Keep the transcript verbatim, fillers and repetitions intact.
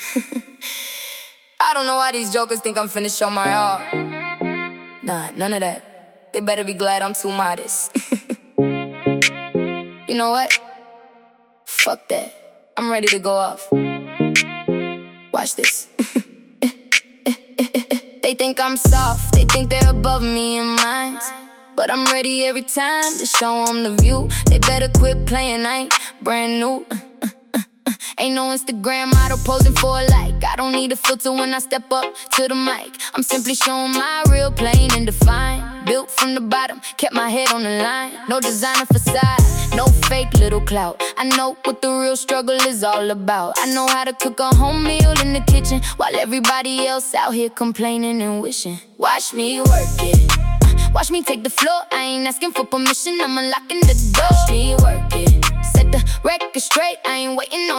I don't know why these jokers think I'm finna show my heart. Nah, none of that. They better be glad I'm too modest. You know what? Fuck that. I'm ready to go off. Watch this. They think I'm soft, they think they're above me in minds, but I'm ready every time to show them the view. They better quit playing, I ain't brand new. Ain't no Instagram model posing for a like. I don't need a filter when I step up to the mic. I'm simply showing my real, plain and defined. Built from the bottom, kept my head on the line. No designer facade, no fake little clout. I know what the real struggle is all about. I know how to cook a home meal in the kitchen, while everybody else out here complaining and wishing. Watch me work it, uh, watch me take the floor. I ain't asking for permission, I'm unlocking the door. Watch me work it, set the record straight, I ain't waiting on